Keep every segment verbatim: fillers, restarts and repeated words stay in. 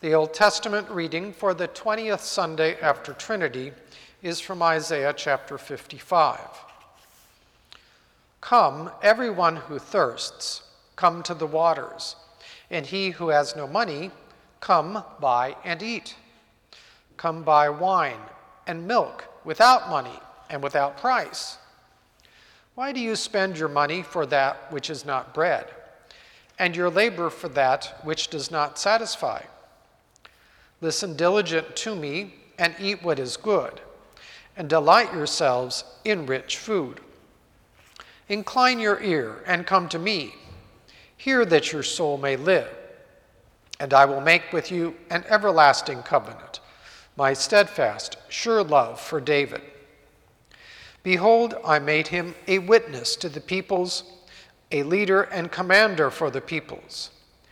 The Old Testament reading for the twentieth Sunday after Trinity is from Isaiah chapter fifty-five. Come, everyone who thirsts, come to the waters, and he who has no money, come buy and eat. Come buy wine and milk without money and without price. Why do you spend your money for that which is not bread, and your labor for that which does not satisfy? Listen diligent to me and eat what is good, and delight yourselves in rich food. Incline your ear and come to me. Hear that your soul may live. And I will make with you an everlasting covenant, my steadfast, sure love for David. Behold, I made him a witness to the peoples, a leader and commander for the peoples.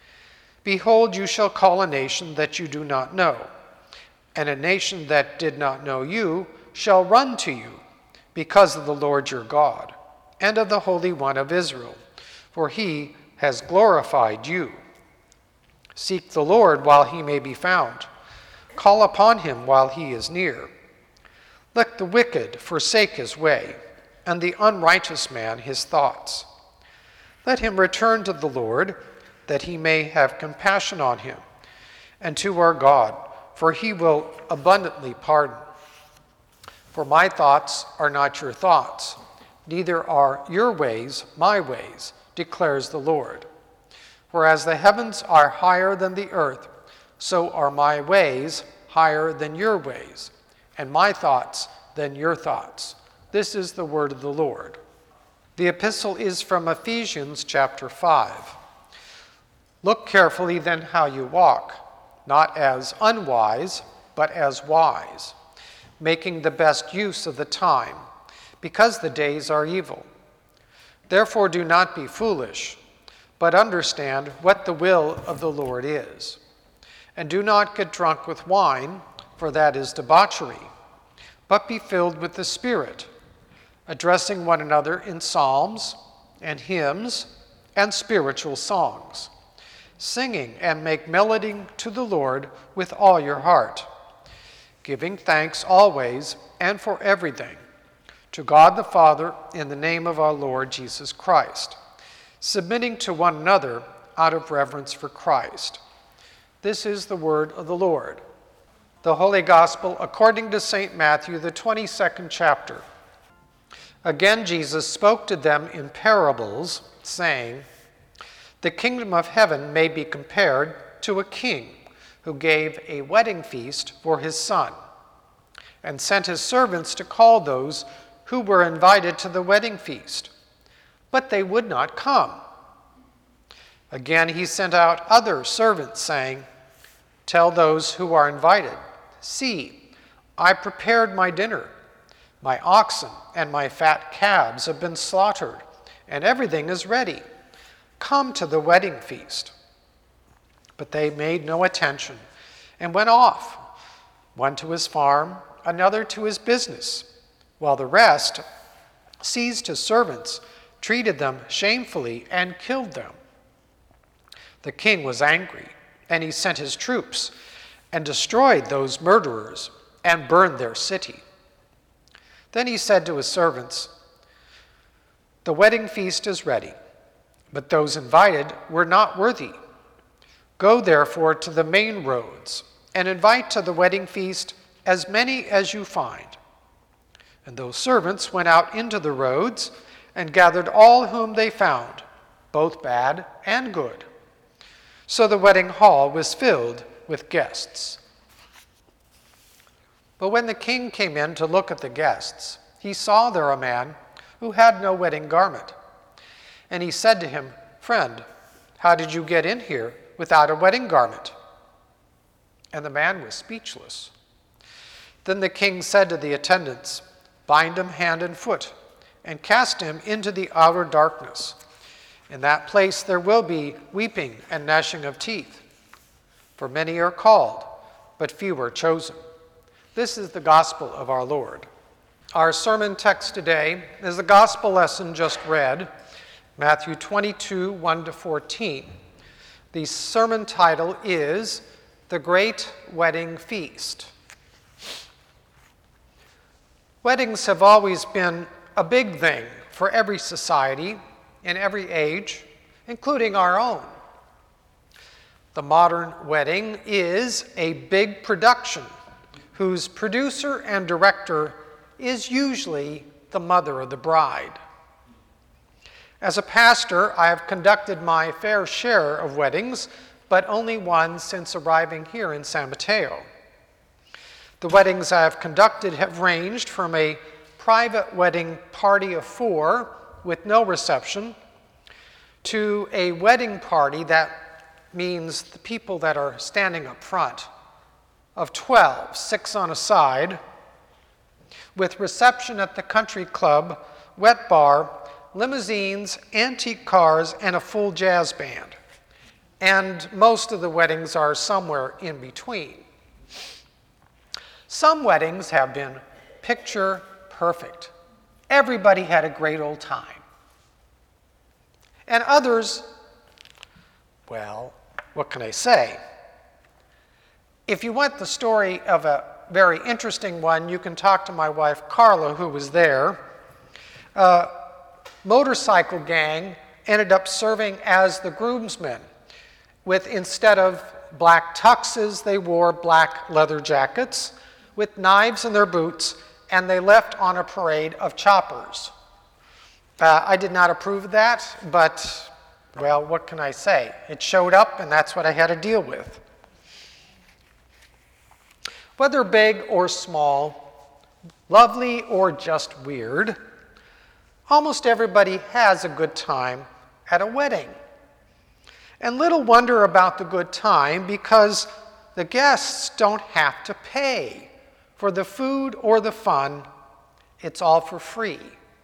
Behold, you shall call a nation that you do not know, and a nation that did not know you shall run to you, because of the Lord your God, and of the Holy One of Israel, for he has glorified you. Seek the Lord while he may be found. Call upon him while he is near. Let the wicked forsake his way, and the unrighteous man his thoughts. Let him return to the Lord, that he may have compassion on him, and to our God, for he will abundantly pardon. For my thoughts are not your thoughts, neither are your ways my ways, declares the Lord. For as the heavens are higher than the earth, so are my ways higher than your ways, and my thoughts than your thoughts. This is the word of the Lord. The epistle is from Ephesians chapter five. Look carefully then how you walk, not as unwise, but as wise, making the best use of the time, because the days are evil. Therefore do not be foolish, but understand what the will of the Lord is. And do not get drunk with wine, for that is debauchery, but be filled with the Spirit, addressing one another in psalms and hymns and spiritual songs, singing and make melody to the Lord with all your heart, giving thanks always and for everything to God the Father in the name of our Lord Jesus Christ, submitting to one another out of reverence for Christ. This is the word of the Lord. The Holy Gospel according to Saint Matthew, the twenty-second chapter. Again Jesus spoke to them in parables, saying, "The kingdom of heaven may be compared to a king who gave a wedding feast for his son, and sent his servants to call those who were invited to the wedding feast, but they would not come. Again he sent out other servants, saying, 'Tell those who are invited, see, I prepared my dinner. My oxen and my fat calves have been slaughtered, and everything is ready. Come to the wedding feast.' But they made no attention and went off, one to his farm, another to his business, while the rest seized his servants, treated them shamefully, and killed them. The king was angry, and he sent his troops and destroyed those murderers and burned their city. Then he said to his servants, 'The wedding feast is ready, but those invited were not worthy. Go therefore to the main roads and invite to the wedding feast as many as you find.' And those servants went out into the roads and gathered all whom they found, both bad and good. So the wedding hall was filled with guests. But when the king came in to look at the guests, he saw there a man who had no wedding garment. And he said to him, 'Friend, how did you get in here without a wedding garment?' And the man was speechless. Then the king said to the attendants, 'Bind him hand and foot, and cast him into the outer darkness. In that place there will be weeping and gnashing of teeth. For many are called, but few are chosen.'" This is the gospel of our Lord. Our sermon text today is the gospel lesson just read, Matthew twenty-two, one to fourteen. The sermon title is the great wedding feast. Weddings have always been a big thing for every society in every age, including our own. The modern wedding is a big production whose producer and director is usually the mother of the bride. As a pastor, I have conducted my fair share of weddings, but only one since arriving here in San Mateo. The weddings I have conducted have ranged from a private wedding party of four with no reception to a wedding party that means the people that are standing up front of twelve, six on a side, with reception at the country club, wet bar, limousines, antique cars, and a full jazz band. And most of the weddings are somewhere in between. Some weddings have been picture perfect. Everybody had a great old time. And others, well, what can I say? If you want the story of a very interesting one, you can talk to my wife Carla, who was there. A motorcycle gang ended up serving as the groomsmen, with instead of black tuxes, they wore black leather jackets with knives in their boots, and they left on a parade of choppers. Uh, I did not approve of that, but, well, what can I say? It showed up, and that's what I had to deal with. Whether big or small, lovely or just weird, almost everybody has a good time at a wedding. And little wonder about the good time, because the guests don't have to pay for the food or the fun. It's all for free.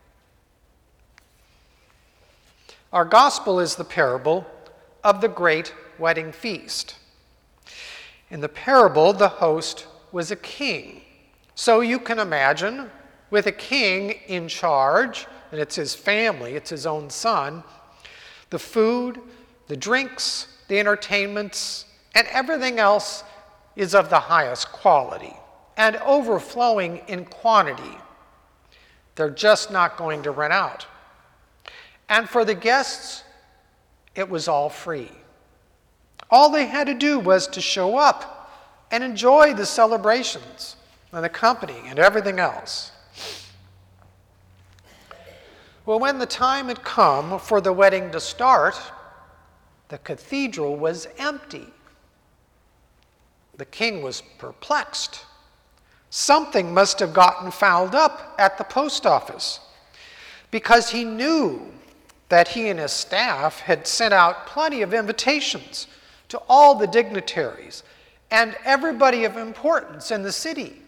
Our gospel is the parable of the great wedding feast. In the parable, the host was a king. So you can imagine, with a king in charge, and it's his family, it's his own son, the food, the drinks, the entertainments, and everything else is of the highest quality and overflowing in quantity. They're just not going to run out. And for the guests, it was all free. All they had to do was to show up and enjoy the celebrations and the company and everything else. Well, when the time had come for the wedding to start, the cathedral was empty. The king was perplexed. Something must have gotten fouled up at the post office, because he knew that he and his staff had sent out plenty of invitations to all the dignitaries and everybody of importance in the city.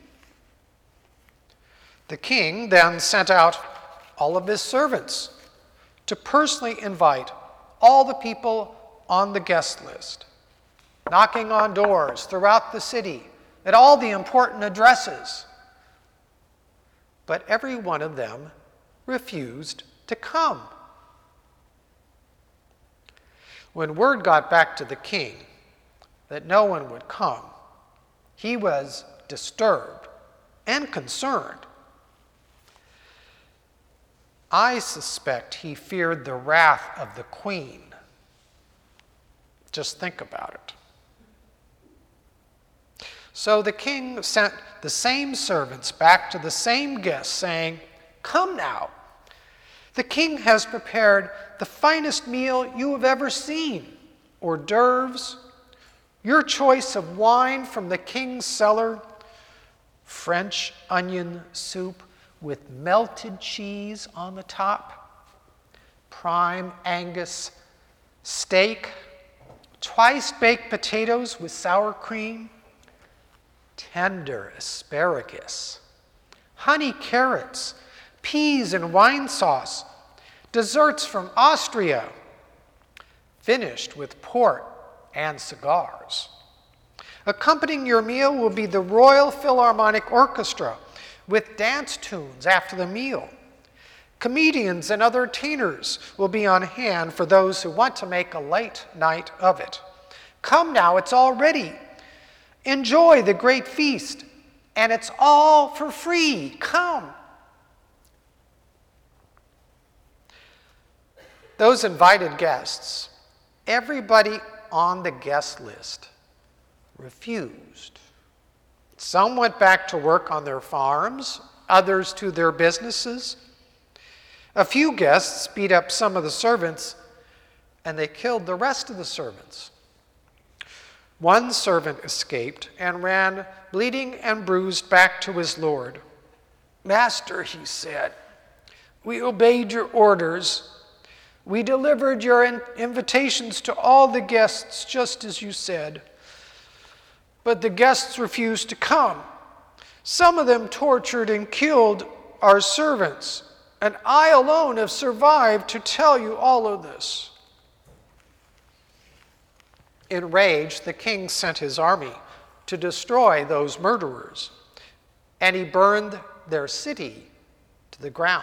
The king then sent out all of his servants to personally invite all the people on the guest list, knocking on doors throughout the city at all the important addresses. But every one of them refused to come. When word got back to the king that no one would come, he was disturbed and concerned. I suspect he feared the wrath of the queen. Just think about it. So the king sent the same servants back to the same guests, saying, "Come now. The king has prepared the finest meal you have ever seen, hors d'oeuvres, your choice of wine from the king's cellar, French onion soup with melted cheese on the top, prime Angus steak, twice-baked potatoes with sour cream, tender asparagus, honey carrots, peas and wine sauce, desserts from Austria, finished with port and cigars. Accompanying your meal will be the Royal Philharmonic Orchestra with dance tunes after the meal. Comedians and other entertainers will be on hand for those who want to make a late night of it. Come now, it's all ready. Enjoy the great feast, and it's all for free. Come. Those invited guests, everybody on the guest list refused. Some went back to work on their farms, others to their businesses. A few guests beat up some of the servants, and they killed the rest of the servants. One servant escaped and ran, bleeding and bruised, back to his lord. "Master," he said, "we obeyed your orders. We delivered your in- invitations to all the guests just as you said. But the guests refused to come. Some of them tortured and killed our servants, and I alone have survived to tell you all of this." Enraged, the king sent his army to destroy those murderers, and he burned their city to the ground.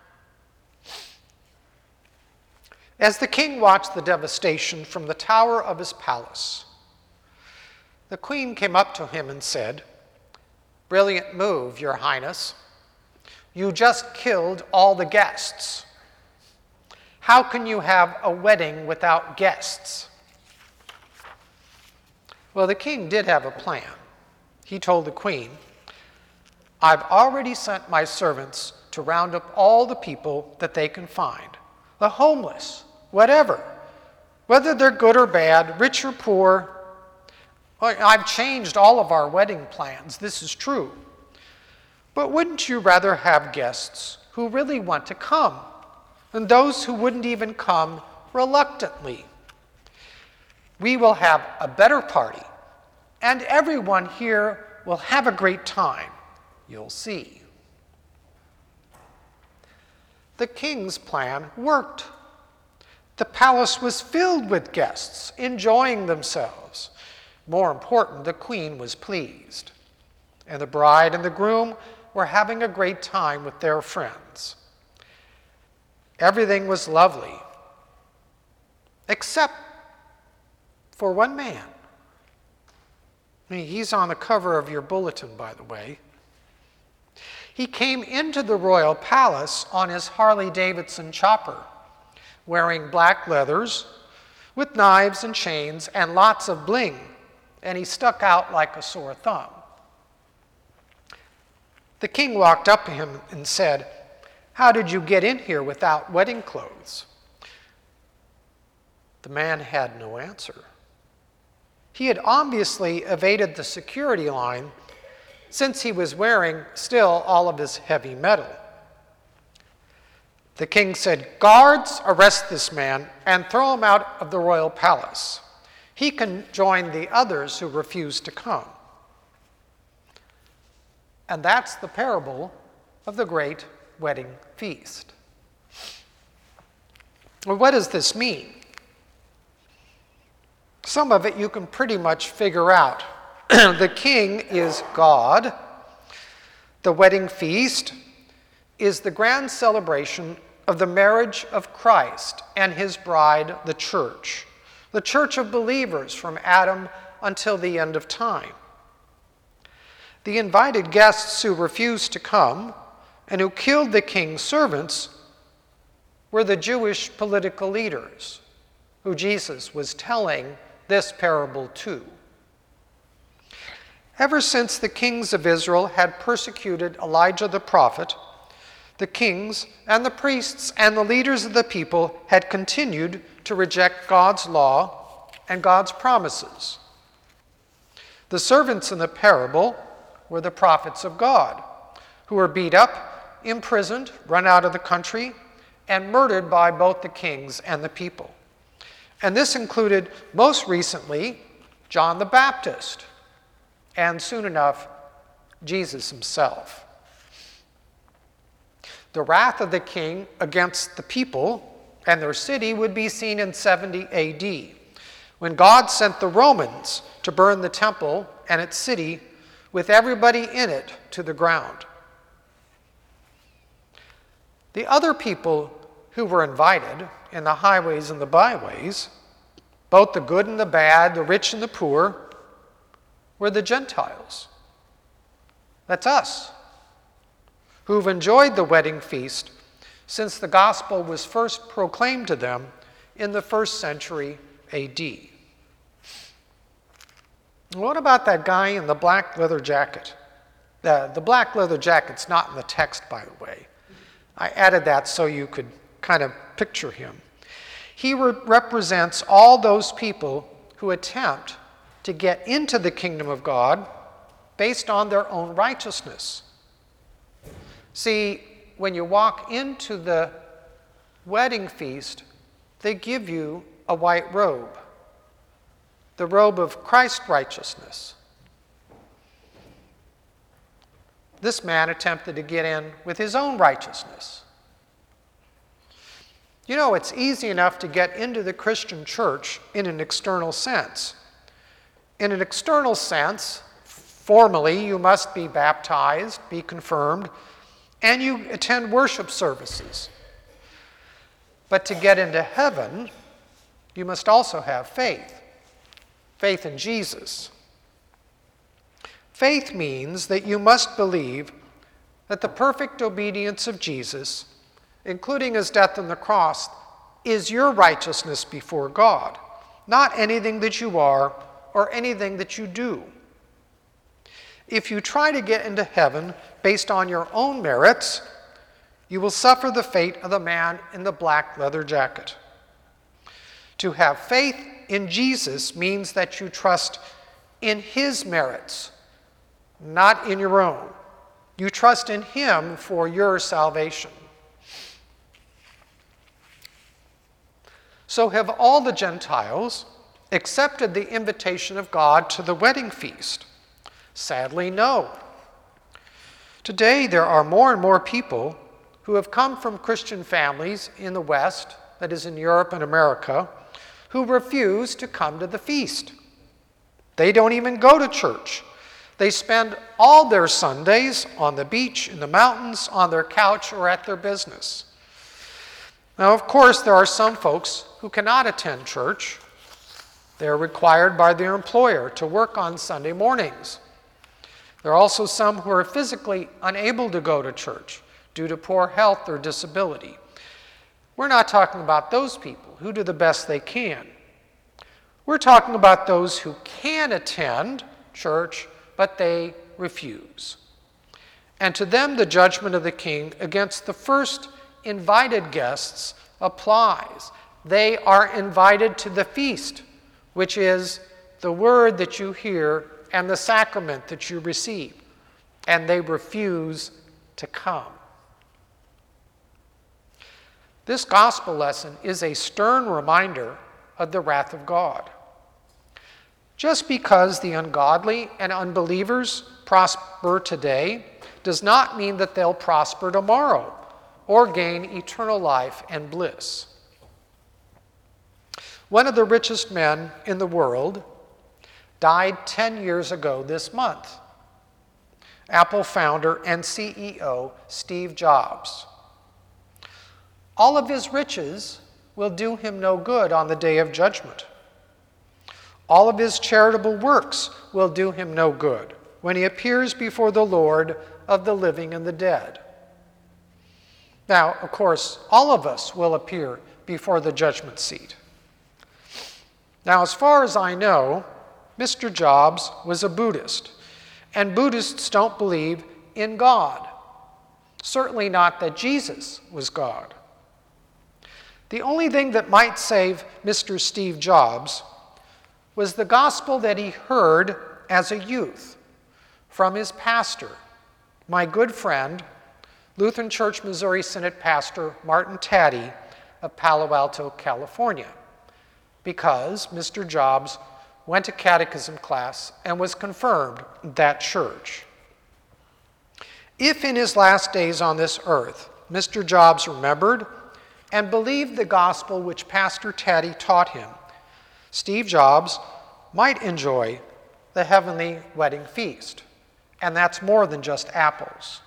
As the king watched the devastation from the tower of his palace, the queen came up to him and said, "Brilliant move, Your Highness. You just killed all the guests. How can you have a wedding without guests?" Well, the king did have a plan. He told the queen, "I've already sent my servants to round up all the people that they can find, the homeless, whatever, whether they're good or bad, rich or poor. I've changed all of our wedding plans, this is true. But wouldn't you rather have guests who really want to come, and those who wouldn't even come reluctantly? We will have a better party, and everyone here will have a great time. You'll see." The king's plan worked. The palace was filled with guests, enjoying themselves. More important, the queen was pleased, and the bride and the groom were having a great time with their friends. Everything was lovely, except for one man. I mean, he's on the cover of your bulletin, by the way. He came into the royal palace on his Harley-Davidson chopper, wearing black leathers with knives and chains and lots of bling, and he stuck out like a sore thumb. The king walked up to him and said, "How did you get in here without wedding clothes?" The man had no answer. He had obviously evaded the security line since he was wearing still all of his heavy metal. The king said, "Guards, arrest this man and throw him out of the royal palace. He can join the others who refuse to come." And that's the parable of the great wedding feast. Well, what does this mean? Some of it you can pretty much figure out. The king is God. The wedding feast is the grand celebration of the marriage of Christ and his bride, the church, the church of believers from Adam until the end of time. The invited guests who refused to come and who killed the king's servants were the Jewish political leaders who Jesus was telling this parable to. Ever since the kings of Israel had persecuted Elijah the prophet, the kings and the priests and the leaders of the people had continued to reject God's law and God's promises. The servants in the parable were the prophets of God, who were beat up, imprisoned, run out of the country, and murdered by both the kings and the people. And this included, most recently, John the Baptist, and soon enough, Jesus himself. The wrath of the king against the people and their city would be seen in seventy A D, when God sent the Romans to burn the temple and its city with everybody in it to the ground. The other people who were invited in the highways and the byways, both the good and the bad, the rich and the poor, were the Gentiles. That's us, who've enjoyed the wedding feast since the gospel was first proclaimed to them in the first century A D. What about that guy in the black leather jacket? The, the black leather jacket's not in the text, by the way. I added that so you could kind of picture him. He re- represents all those people who attempt to get into the kingdom of God based on their own righteousness. See, when you walk into the wedding feast, they give you a white robe, the robe of Christ's righteousness. This man attempted to get in with his own righteousness. You know, it's easy enough to get into the Christian church in an external sense. In an external sense, formally, you must be baptized, be confirmed, and you attend worship services. But to get into heaven, you must also have faith. Faith in Jesus. Faith means that you must believe that the perfect obedience of Jesus, including his death on the cross, is your righteousness before God, not anything that you are or anything that you do. If you try to get into heaven based on your own merits, you will suffer the fate of the man in the black leather jacket. To have faith in Jesus means that you trust in his merits, not in your own. You trust in him for your salvation. So have all the Gentiles accepted the invitation of God to the wedding feast? Sadly, no. Today, there are more and more people who have come from Christian families in the West, that is in Europe and America, who refuse to come to the feast. They don't even go to church. They spend all their Sundays on the beach, in the mountains, on their couch, or at their business. Now, of course, there are some folks who cannot attend church. They're required by their employer to work on Sunday mornings. There are also some who are physically unable to go to church due to poor health or disability. We're not talking about those people who do the best they can. We're talking about those who can attend church, but they refuse. And to them, the judgment of the king against the first invited guests applies. They are invited to the feast, which is the word that you hear and the sacrament that you receive, and they refuse to come. This gospel lesson is a stern reminder of the wrath of God. Just because the ungodly and unbelievers prosper today does not mean that they'll prosper tomorrow or gain eternal life and bliss. One of the richest men in the world died ten years ago this month. Apple founder and C E O Steve Jobs. All of his riches will do him no good on the day of judgment. All of his charitable works will do him no good when he appears before the Lord of the living and the dead. Now, of course, all of us will appear before the judgment seat. Now, as far as I know, Mister Jobs was a Buddhist, and Buddhists don't believe in God. Certainly not that Jesus was God. The only thing that might save Mister Steve Jobs was the gospel that he heard as a youth from his pastor, my good friend, Lutheran Church Missouri Synod pastor Martin Taddy of Palo Alto, California, because Mister Jobs went to catechism class and was confirmed in that church. If in his last days on this earth, Mister Jobs remembered and believed the gospel which Pastor Taddy taught him, Steve Jobs might enjoy the heavenly wedding feast. And that's more than just apples.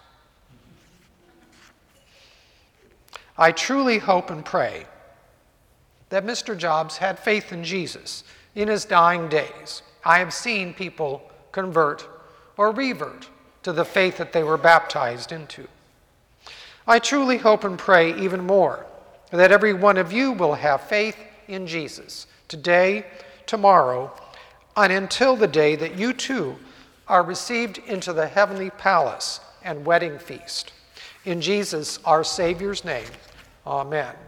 I truly hope and pray that Mister Jobs had faith in Jesus in his dying days. I have seen people convert or revert to the faith that they were baptized into. I truly hope and pray even more that every one of you will have faith in Jesus today, tomorrow, and until the day that you too are received into the heavenly palace and wedding feast. In Jesus, our Savior's name, amen.